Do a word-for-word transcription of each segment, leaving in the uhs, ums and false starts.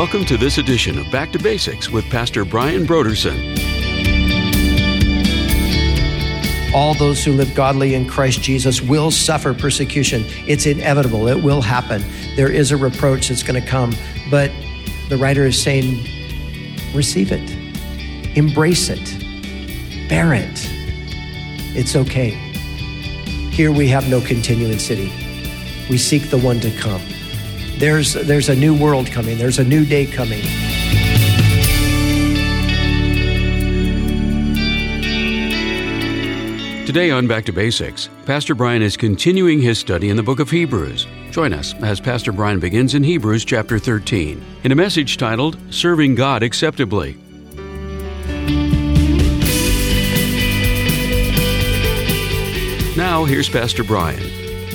Welcome to this edition of Back to Basics with Pastor Brian Brodersen. All those who live godly in Christ Jesus will suffer persecution. It's inevitable. It will happen. There is a reproach that's going to come. But the writer is saying, receive it. Embrace it. Bear it. It's okay. Here we have no continuing city. We seek the one to come. There's, there's a new world coming. There's a new day coming. Today on Back to Basics, Pastor Brian is continuing his study in the book of Hebrews. Join us as Pastor Brian begins in Hebrews chapter thirteen in a message titled, Serving God Acceptably. Now, here's Pastor Brian.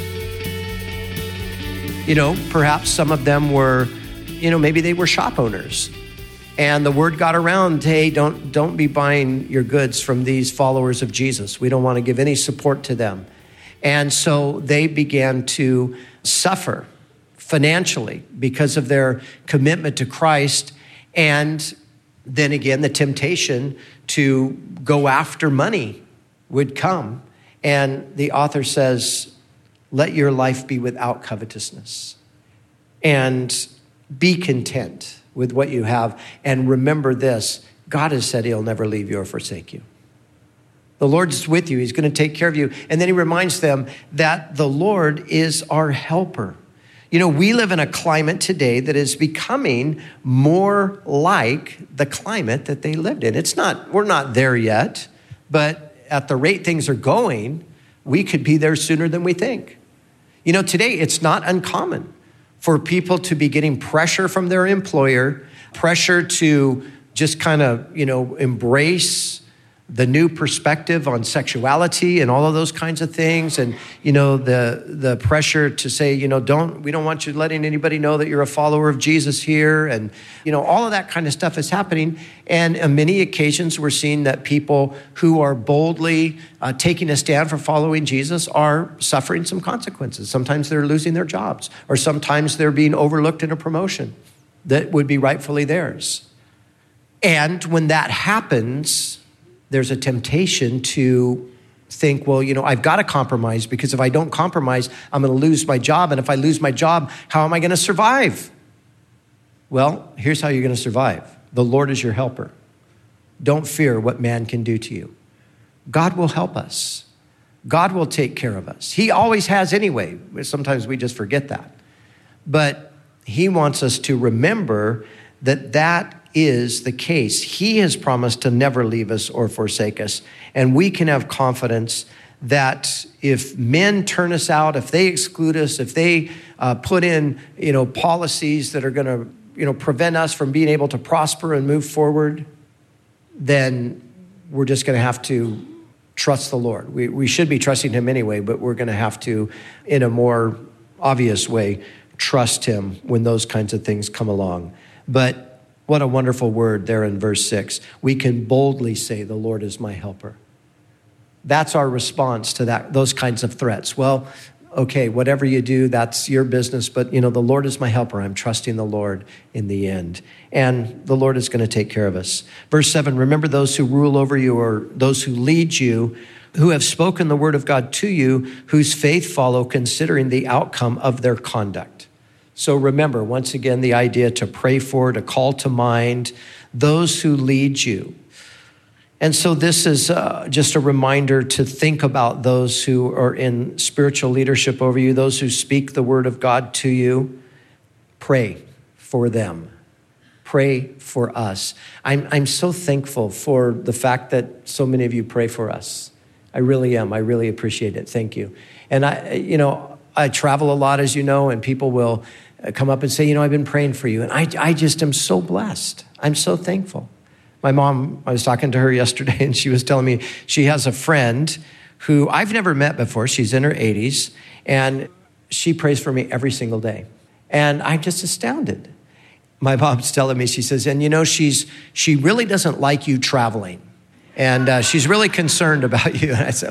You know, perhaps some of them were, you know, maybe they were shop owners. And the word got around, hey, don't, don't be buying your goods from these followers of Jesus. We don't want to give any support to them. And so they began to suffer financially because of their commitment to Christ. And then again, the temptation to go after money would come. And the author says, let your life be without covetousness and be content with what you have. And remember this, God has said he'll never leave you or forsake you. The Lord's with you. He's going to take care of you. And then he reminds them that the Lord is our helper. You know, we live in a climate today that is becoming more like the climate that they lived in. It's not, we're not there yet, but at the rate things are going, we could be there sooner than we think. You know, today it's not uncommon for people to be getting pressure from their employer, pressure to just kind of, you know, embrace the new perspective on sexuality and all of those kinds of things. And, you know, the the pressure to say, you know, don't, we don't want you letting anybody know that you're a follower of Jesus here. And, you know, all of that kind of stuff is happening. And on many occasions, we're seeing that people who are boldly uh, taking a stand for following Jesus are suffering some consequences. Sometimes they're losing their jobs, or sometimes they're being overlooked in a promotion that would be rightfully theirs. And when that happens, there's a temptation to think, well, you know, I've got to compromise, because if I don't compromise, I'm going to lose my job. And if I lose my job, how am I going to survive? Well, here's how you're going to survive. The Lord is your helper. Don't fear what man can do to you. God will help us. God will take care of us. He always has anyway. Sometimes we just forget that. But he wants us to remember that that is the case. He has promised to never leave us or forsake us. And we can have confidence that if men turn us out, if they exclude us, if they uh, put in, you know, policies that are going to, you know, prevent us from being able to prosper and move forward, then we're just going to have to trust the Lord. We, we should be trusting him anyway, but we're going to have to, in a more obvious way, trust him when those kinds of things come along. But what a wonderful word there in verse six. We can boldly say, the Lord is my helper. That's our response to that, those kinds of threats. Well, okay, whatever you do, that's your business. But, you know, the Lord is my helper. I'm trusting the Lord in the end. And the Lord is going to take care of us. Verse seven, remember those who rule over you, or those who lead you, who have spoken the word of God to you, whose faith follow, considering the outcome of their conduct. So remember, once again, the idea to pray for, to call to mind those who lead you. And so this is uh, just a reminder to think about those who are in spiritual leadership over you, those who speak the word of God to you. Pray for them. Pray for us. I'm, I'm so thankful for the fact that so many of you pray for us. I really am. I really appreciate it. Thank you. And I, you know, I travel a lot, as you know, and people will come up and say, you know, I've been praying for you. And I, I just am so blessed. I'm so thankful. My mom, I was talking to her yesterday, and she was telling me she has a friend who I've never met before. She's in her eighties, and she prays for me every single day. And I'm just astounded. My mom's telling me, she says, and you know, she's she really doesn't like you traveling. And uh, she's really concerned about you. And I said, well,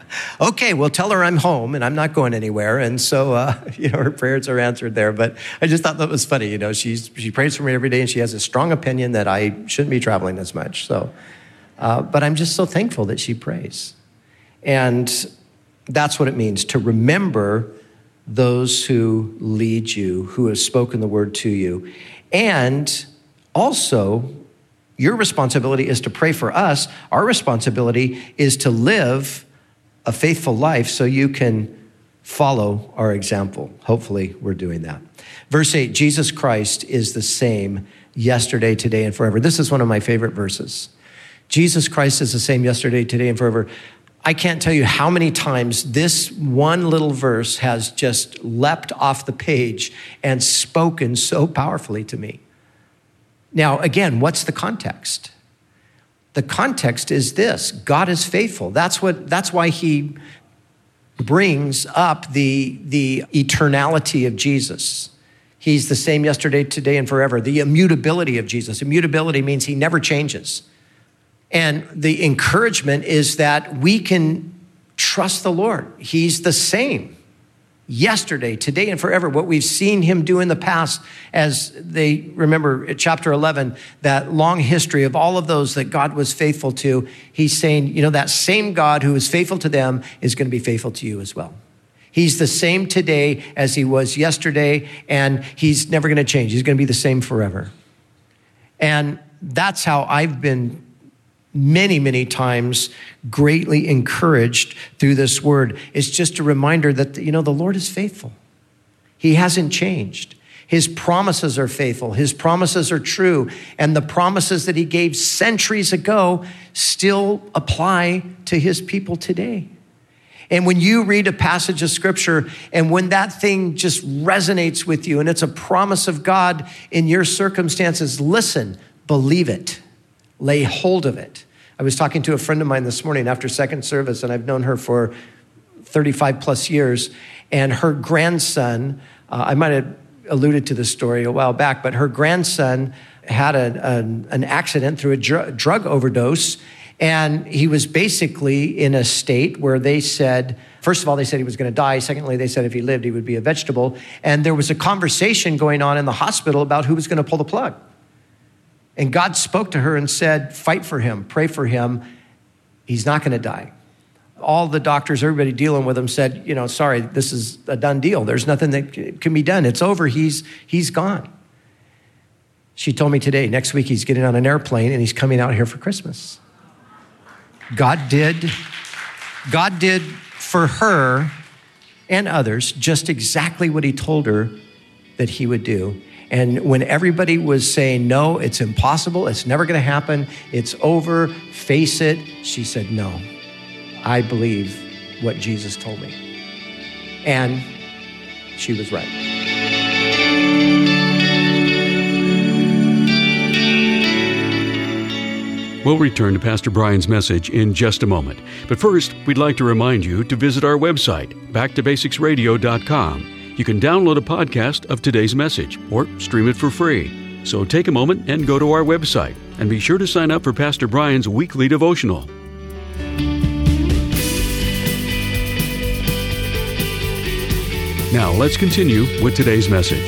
Okay, well, tell her I'm home and I'm not going anywhere. And so, uh, you know, her prayers are answered there. But I just thought that was funny. You know, she's, she prays for me every day and she has a strong opinion that I shouldn't be traveling as much. So, uh, but I'm just so thankful that she prays. And that's what it means to remember those who lead you, who have spoken the word to you. And also, your responsibility is to pray for us. Our responsibility is to live a faithful life so you can follow our example. Hopefully, we're doing that. Verse eight, Jesus Christ is the same yesterday, today, and forever. This is one of my favorite verses. Jesus Christ is the same yesterday, today, and forever. I can't tell you how many times this one little verse has just leapt off the page and spoken so powerfully to me. Now, again, what's the context? The context is this: God is faithful. That's what. That's why he brings up the, the eternality of Jesus. He's the same yesterday, today, and forever. The immutability of Jesus. Immutability means he never changes. And the encouragement is that we can trust the Lord. He's the same yesterday, today, and forever. What we've seen him do in the past, as they remember at chapter eleven, that long history of all of those that God was faithful to. He's saying, you know, that same God who is faithful to them is going to be faithful to you as well. He's the same today as he was yesterday, and he's never going to change. He's going to be the same forever. And that's how I've been many, many times greatly encouraged through this word. It's just a reminder that, you know, the Lord is faithful. He hasn't changed. His promises are faithful. His promises are true. And the promises that he gave centuries ago still apply to his people today. And when you read a passage of scripture and when that thing just resonates with you and it's a promise of God in your circumstances, listen, believe it, lay hold of it. I was talking to a friend of mine this morning after second service, and I've known her for thirty-five plus years. And her grandson, uh, I might have alluded to this story a while back, but her grandson had a, a, an accident through a dr- drug overdose. And he was basically in a state where they said, first of all, they said he was going to die. Secondly, they said if he lived, he would be a vegetable. And there was a conversation going on in the hospital about who was going to pull the plug. And God spoke to her and said, fight for him, pray for him. He's not going to die. All the doctors, everybody dealing with him said, you know, sorry, this is a done deal. There's nothing that can be done. It's over. He's, he's gone. She told me today, next week he's getting on an airplane and he's coming out here for Christmas. God did, God did for her and others just exactly what he told her that he would do. And when everybody was saying, no, it's impossible, it's never going to happen, it's over, face it, she said, no, I believe what Jesus told me. And she was right. We'll return to Pastor Brian's message in just a moment. But first, we'd like to remind you to visit our website, back to basics radio dot com. You can download a podcast of today's message or stream it for free. So take a moment and go to our website, and be sure to sign up for Pastor Brian's weekly devotional. Now let's continue with today's message.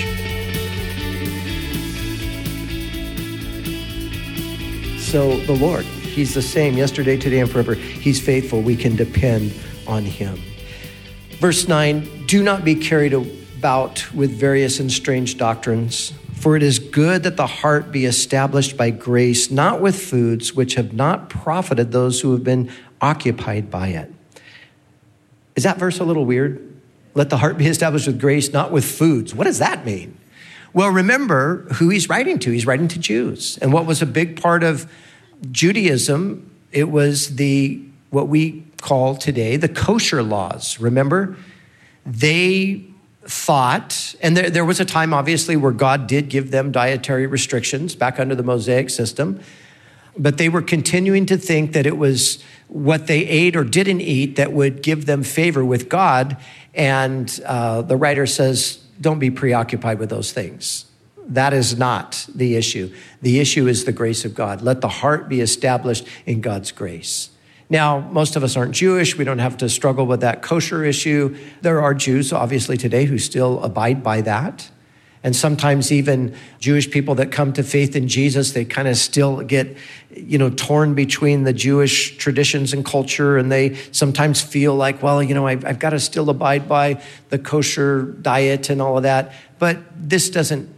So the Lord, he's the same yesterday, today, and forever. He's faithful. We can depend on him. Verse nine, do not be carried about with various and strange doctrines, for it is good that the heart be established by grace, not with foods which have not profited those who have been occupied by it. Is that verse a little weird? Let the heart be established with grace, not with foods. What does that mean? Well, remember who he's writing to. He's writing to Jews. And what was a big part of Judaism, it was the what we call today the kosher laws. Remember? They thought, and there, there was a time, obviously, where God did give them dietary restrictions back under the Mosaic system, but they were continuing to think that it was what they ate or didn't eat that would give them favor with God. And uh, the writer says, don't be preoccupied with those things. That is not the issue. The issue is the grace of God. Let the heart be established in God's grace. Now, most of us aren't Jewish. We don't have to struggle with that kosher issue. There are Jews, obviously, today who still abide by that. And sometimes even Jewish people that come to faith in Jesus, they kind of still get, you know, torn between the Jewish traditions and culture. And they sometimes feel like, well, you know, I've, I've got to still abide by the kosher diet and all of that. But this doesn't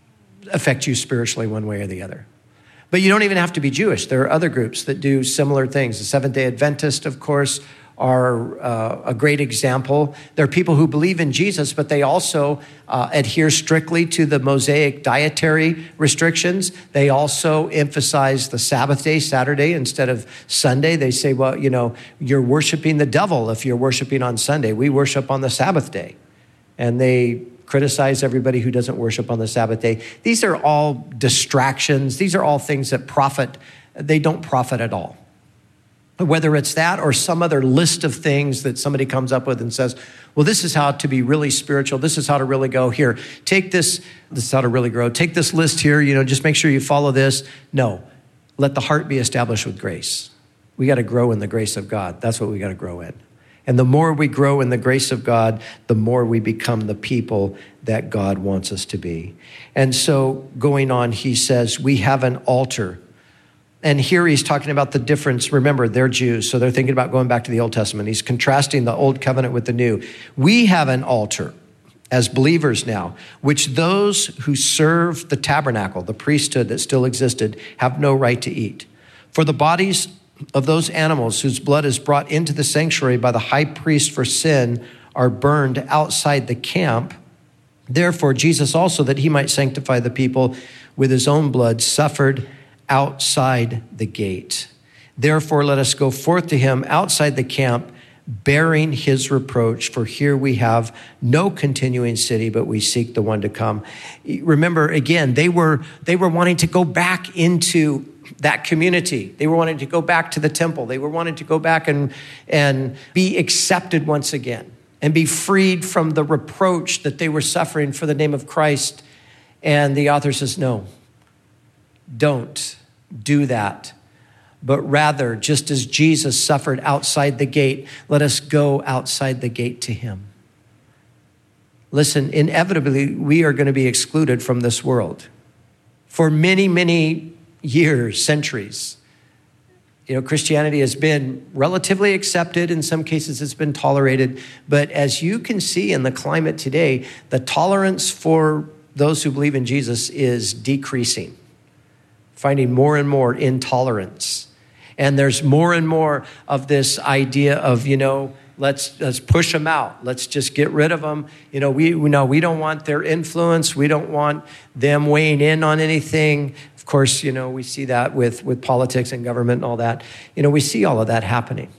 affect you spiritually one way or the other. But you don't even have to be Jewish. There are other groups that do similar things. The Seventh-day Adventists, of course, are uh, a great example. There are people who believe in Jesus, but they also uh, adhere strictly to the Mosaic dietary restrictions. They also emphasize the Sabbath day, Saturday, instead of Sunday. They say, well, you know, you're worshiping the devil if you're worshiping on Sunday. We worship on the Sabbath day. And they criticize everybody who doesn't worship on the Sabbath day. These are all distractions. These are all things that profit. They don't profit at all. Whether it's that or some other list of things that somebody comes up with and says, well, this is how to be really spiritual. This is how to really go here. Take this, this is how to really grow. Take this list here, you know, just make sure you follow this. No, let the heart be established with grace. We got to grow in the grace of God. That's what we got to grow in. And the more we grow in the grace of God, the more we become the people that God wants us to be. And so going on, he says, we have an altar. And here he's talking about the difference. Remember, they're Jews, so they're thinking about going back to the Old Testament. He's contrasting the old covenant with the new. We have an altar as believers now, which those who serve the tabernacle, the priesthood that still existed, have no right to eat. For the bodies of those animals whose blood is brought into the sanctuary by the high priest for sin are burned outside the camp. Therefore, Jesus also, that he might sanctify the people with his own blood, suffered outside the gate. Therefore, let us go forth to him outside the camp, bearing his reproach. For here we have no continuing city, but we seek the one to come. Remember, again, they were they were wanting to go back into that community. They were wanting to go back to the temple. They were wanting to go back and, and be accepted once again and be freed from the reproach that they were suffering for the name of Christ. And the author says, no, don't do that. But rather, just as Jesus suffered outside the gate, let us go outside the gate to him. Listen, inevitably, we are going to be excluded from this world. For many, many years, centuries, you know, Christianity has been relatively accepted. In some cases, it's been tolerated. But as you can see in the climate today, the tolerance for those who believe in Jesus is decreasing, finding more and more intolerance. And there's more and more of this idea of, you know, let's let's push them out. Let's just get rid of them. You know, we, we know we don't want their influence. We don't want them weighing in on anything. Of course, you know, we see that with, with politics and government and all that. You know, we see all of that happening.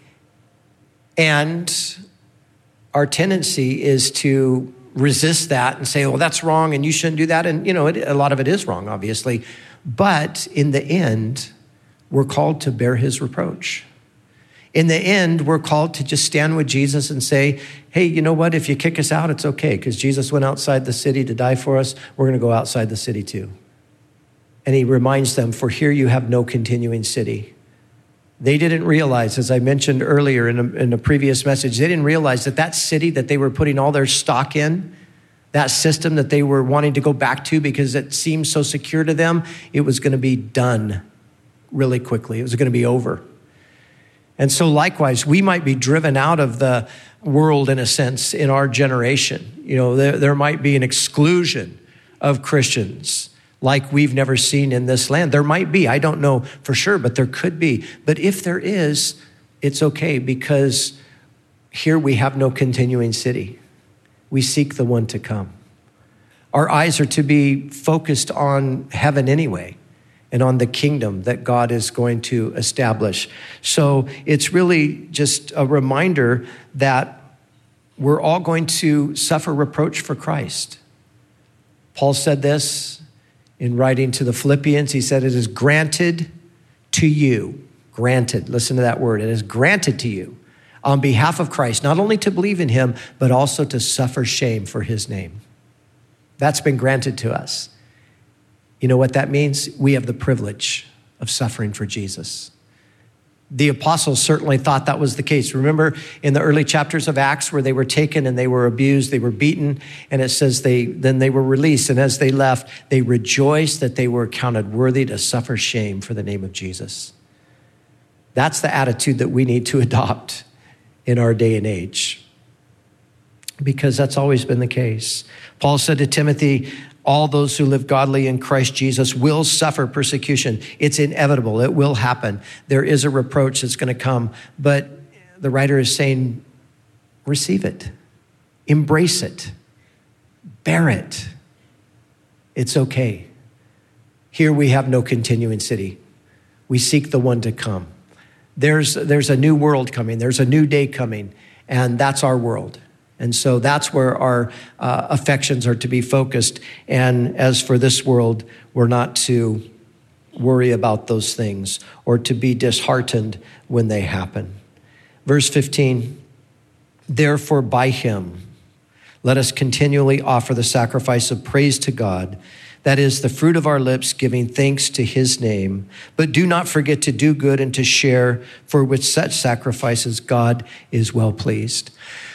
And our tendency is to resist that and say, well, that's wrong and you shouldn't do that. And, you know, it, a lot of it is wrong, obviously. But in the end, we're called to bear his reproach. In the end, we're called to just stand with Jesus and say, hey, you know what? If you kick us out, it's okay, because Jesus went outside the city to die for us. We're going to go outside the city too. And he reminds them, for here you have no continuing city. They didn't realize, as I mentioned earlier in a, in a previous message, they didn't realize that that city that they were putting all their stock in, that system that they were wanting to go back to because it seemed so secure to them, it was going to be done really quickly. It was going to be over. And so likewise, we might be driven out of the world in a sense in our generation. You know, there, there might be an exclusion of Christians like we've never seen in this land. There might be, I don't know for sure, but there could be. But if there is, it's okay, because here we have no continuing city. We seek the one to come. Our eyes are to be focused on heaven anyway, and on the kingdom that God is going to establish. So it's really just a reminder that we're all going to suffer reproach for Christ. Paul said this in writing to the Philippians. He said, it is granted to you, granted, listen to that word, it is granted to you on behalf of Christ, not only to believe in him, but also to suffer shame for his name. That's been granted to us. You know what that means? We have the privilege of suffering for Jesus. The apostles certainly thought that was the case. Remember in the early chapters of Acts where they were taken and they were abused, they were beaten, and it says they then they were released. And as they left, they rejoiced that they were counted worthy to suffer shame for the name of Jesus. That's the attitude that we need to adopt in our day and age, because that's always been the case. Paul said to Timothy, all those who live godly in Christ Jesus will suffer persecution. It's inevitable. It will happen. There is a reproach that's going to come. But the writer is saying, receive it. Embrace it. Bear it. It's okay. Here we have no continuing city. We seek the one to come. There's, there's a new world coming. There's a new day coming. And that's our world. And so that's where our uh, affections are to be focused. And as for this world, we're not to worry about those things or to be disheartened when they happen. Verse fifteen, therefore by him, let us continually offer the sacrifice of praise to God. That is the fruit of our lips, giving thanks to his name. But do not forget to do good and to share, for with such sacrifices God is well pleased.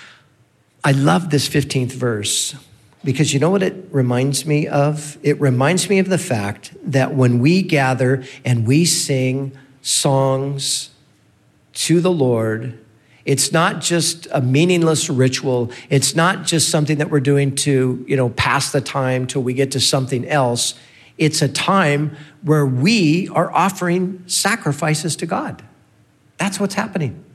I love this fifteenth verse because you know what it reminds me of? It reminds me of the fact that when we gather and we sing songs to the Lord, it's not just a meaningless ritual. It's not just something that we're doing to, you know, pass the time till we get to something else. It's a time where we are offering sacrifices to God. That's what's happening.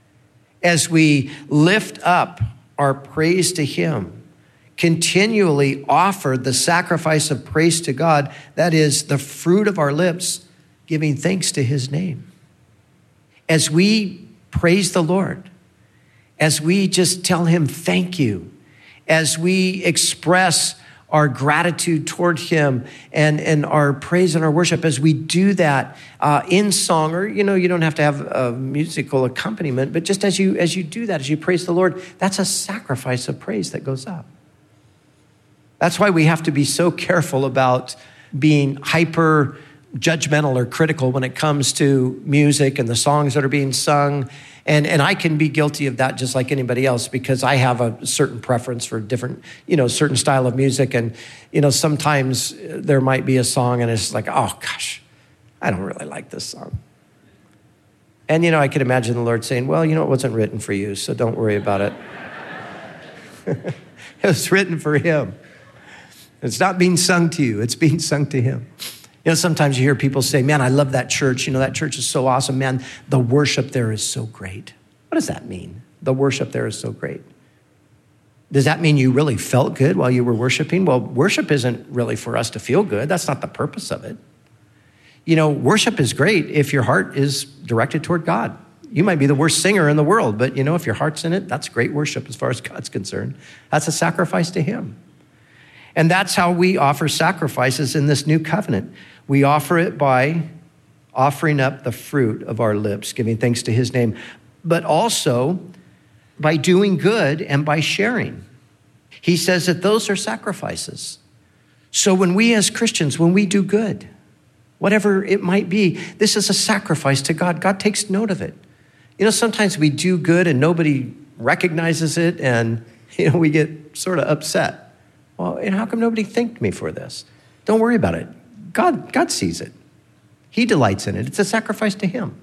As we lift up our praise to him, continually offer the sacrifice of praise to God, that is the fruit of our lips, giving thanks to his name. As we praise the Lord, as we just tell him thank you, as we express our gratitude toward him and, and our praise and our worship, as we do that uh, in song, or, you know, you don't have to have a musical accompaniment, but just as you, as you do that, as you praise the Lord, that's a sacrifice of praise that goes up. That's why we have to be so careful about being hyper judgmental or critical when it comes to music and the songs that are being sung. And and I can be guilty of that just like anybody else, because I have a certain preference for different, you know, certain style of music. And, you know, sometimes there might be a song and it's like, oh gosh, I don't really like this song. And, you know, I could imagine the Lord saying, well, you know, it wasn't written for you, so don't worry about it. It was written for him. It's not being sung to you. It's being sung to him. You know, sometimes you hear people say, man, I love that church. You know, that church is so awesome. Man, the worship there is so great. What does that mean? The worship there is so great. Does that mean you really felt good while you were worshiping? Well, worship isn't really for us to feel good. That's not the purpose of it. You know, worship is great if your heart is directed toward God. You might be the worst singer in the world, but you know, if your heart's in it, that's great worship as far as God's concerned. That's a sacrifice to him. And that's how we offer sacrifices in this new covenant. We offer it by offering up the fruit of our lips, giving thanks to his name, but also by doing good and by sharing. He says that those are sacrifices. So when we as Christians, when we do good, whatever it might be, this is a sacrifice to God. God takes note of it. You know, sometimes we do good and nobody recognizes it and, you know, we get sort of upset. Well, and how come nobody thanked me for this? Don't worry about it. God, God sees it. He delights in it. It's a sacrifice to him.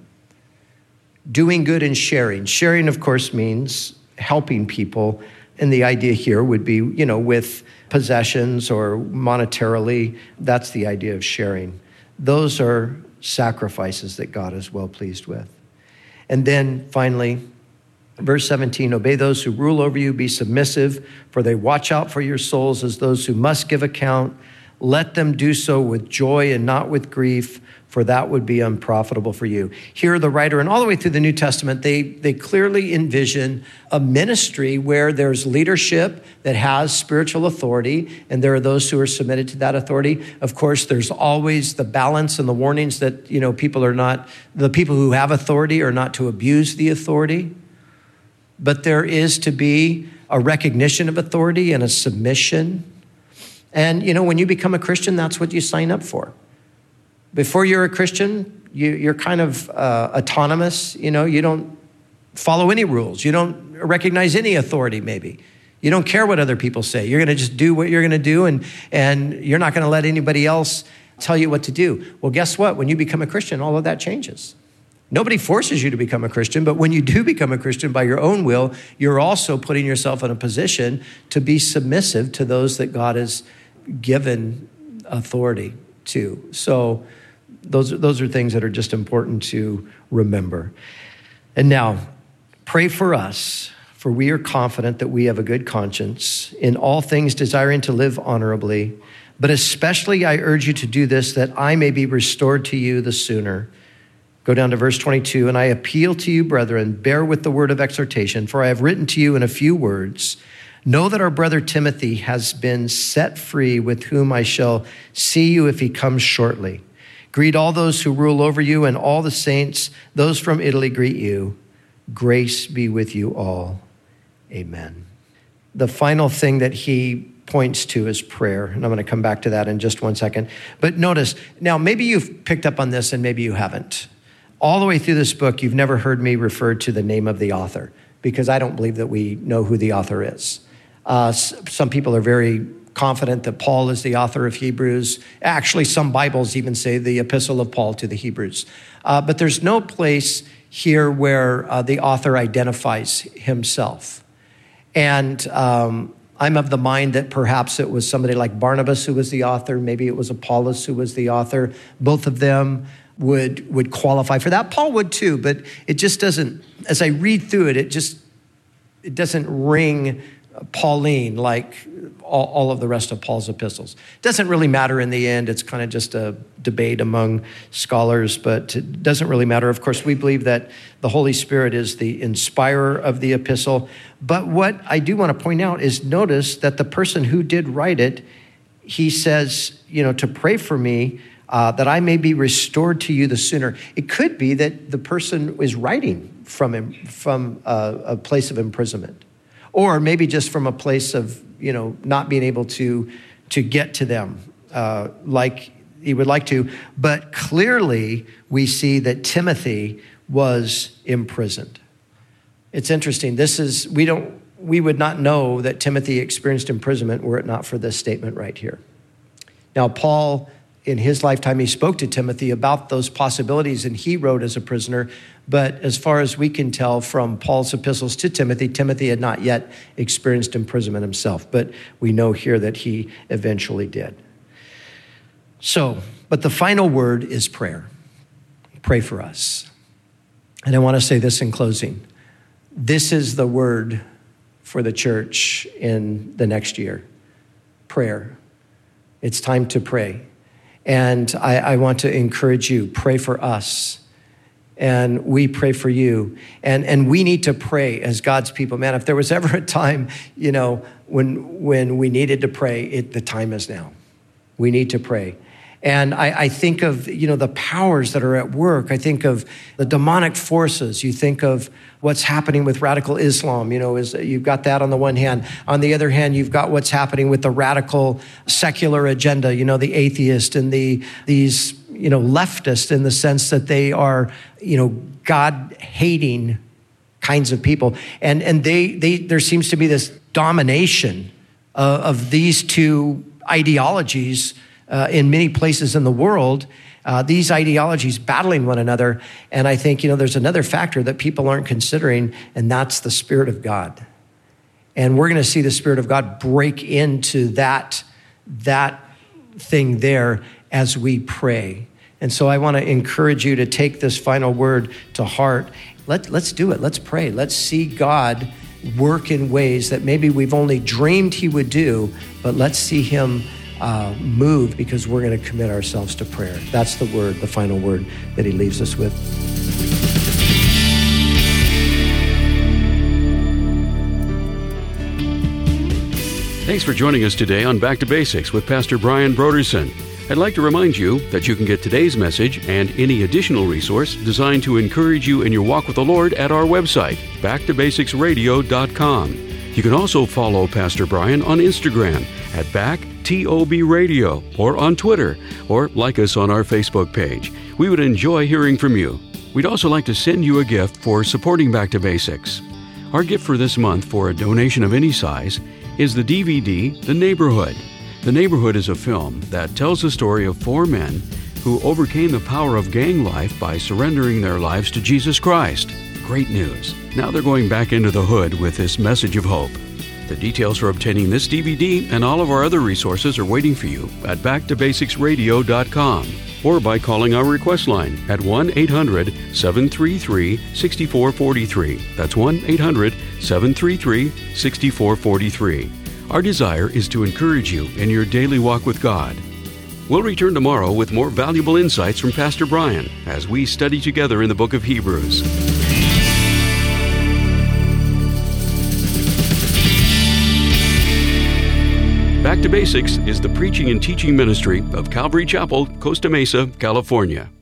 Doing good and sharing. Sharing, of course, means helping people. And the idea here would be, you know, with possessions or monetarily. That's the idea of sharing. Those are sacrifices that God is well pleased with. And then finally, verse seventeen, obey those who rule over you, be submissive, for they watch out for your souls as those who must give account. Let them do so with joy and not with grief, for that would be unprofitable for you. Here, the writer, and all the way through the New Testament, they, they clearly envision a ministry where there's leadership that has spiritual authority, and there are those who are submitted to that authority. Of course, there's always the balance and the warnings that, you know, people are not, the people who have authority are not to abuse the authority. But there is to be a recognition of authority and a submission. And, you know, when you become a Christian, that's what you sign up for. Before you're a Christian, you, you're kind of uh, autonomous. You know, you don't follow any rules. You don't recognize any authority, maybe. You don't care what other people say. You're going to just do what you're going to do, and, and you're not going to let anybody else tell you what to do. Well, guess what? When you become a Christian, all of that changes. Nobody forces you to become a Christian, but when you do become a Christian by your own will, you're also putting yourself in a position to be submissive to those that God has given authority to. So those, those are things that are just important to remember. And now, pray for us, for we are confident that we have a good conscience, in all things desiring to live honorably. But especially I urge you to do this, that I may be restored to you the sooner. Go down to verse twenty-two. And I appeal to you, brethren, bear with the word of exhortation, for I have written to you in a few words. Know that our brother Timothy has been set free, with whom I shall see you if he comes shortly. Greet all those who rule over you, and all the saints. Those from Italy greet you. Grace be with you all. Amen. The final thing that he points to is prayer. And I'm going to come back to that in just one second. But notice, now maybe you've picked up on this and maybe you haven't. All the way through this book, you've never heard me refer to the name of the author, because I don't believe that we know who the author is. Uh, some people are very confident that Paul is the author of Hebrews. Actually, some Bibles even say the epistle of Paul to the Hebrews. Uh, but there's no place here where uh, the author identifies himself. And um, I'm of the mind that perhaps it was somebody like Barnabas who was the author. Maybe it was Apollos who was the author. Both of them would would qualify for that. Paul would too, but it just doesn't, as I read through it, it just, it doesn't ring Pauline like all, all of the rest of Paul's epistles. It doesn't really matter in the end. It's kind of just a debate among scholars, but it doesn't really matter. Of course, we believe that the Holy Spirit is the inspirer of the epistle. But what I do want to point out is, notice that the person who did write it, he says, you know, to pray for me, Uh, that I may be restored to you the sooner. It could be that the person is writing from him, from a, a place of imprisonment, or maybe just from a place of, you know, not being able to to get to them uh, like he would like to. But clearly, we see that Timothy was imprisoned. It's interesting. This is we don't we would not know that Timothy experienced imprisonment were it not for this statement right here. Now, Paul, in his lifetime, he spoke to Timothy about those possibilities, and he wrote as a prisoner. But as far as we can tell from Paul's epistles to Timothy, Timothy had not yet experienced imprisonment himself. But we know here that he eventually did. So, but the final word is prayer. Pray for us. And I want to say this in closing. This is the word for the church in the next year. Prayer. It's time to pray. And I, I want to encourage you, pray for us. And we pray for you. And and we need to pray as God's people. Man, if there was ever a time, you know, when when we needed to pray, it, the time is now. We need to pray. And I, I think of, you know, the powers that are at work. I think of the demonic forces. You think of what's happening with radical Islam. You know, is you've got that on the one hand. On the other hand, you've got what's happening with the radical secular agenda. You know, the atheist and the these, you know, leftists, in the sense that they are, you know, God-hating kinds of people. And and they they there seems to be this domination uh, of these two ideologies Uh, in many places in the world, uh, these ideologies battling one another. And I think, you know, there's another factor that people aren't considering, and that's the Spirit of God. And we're going to see the Spirit of God break into that, that thing there as we pray. And so I want to encourage you to take this final word to heart. Let, let's do it. Let's pray. Let's see God work in ways that maybe we've only dreamed he would do, but let's see him Uh, move, because we're going to commit ourselves to prayer. That's the word, the final word that he leaves us with. Thanks for joining us today on Back to Basics with Pastor Brian Brodersen. I'd like to remind you that you can get today's message and any additional resource designed to encourage you in your walk with the Lord at our website, back to basics radio dot com. You can also follow Pastor Brian on Instagram at Back T O B Radio, or on Twitter, or like us on our Facebook page. We would enjoy hearing from you. We'd also like to send you a gift for supporting Back to Basics. Our gift for this month, for a donation of any size, is the D V D, The Neighborhood. The Neighborhood is a film that tells the story of four men who overcame the power of gang life by surrendering their lives to Jesus Christ. Great news. Now they're going back into the hood with this message of hope. The details for obtaining this D V D and all of our other resources are waiting for you at back to basics radio dot com or by calling our request line at one eight hundred seven three three six four four three. That's one eight hundred seven three three six four four three. Our desire is to encourage you in your daily walk with God. We'll return tomorrow with more valuable insights from Pastor Brian as we study together in the book of Hebrews. Back to Basics is the preaching and teaching ministry of Calvary Chapel, Costa Mesa, California.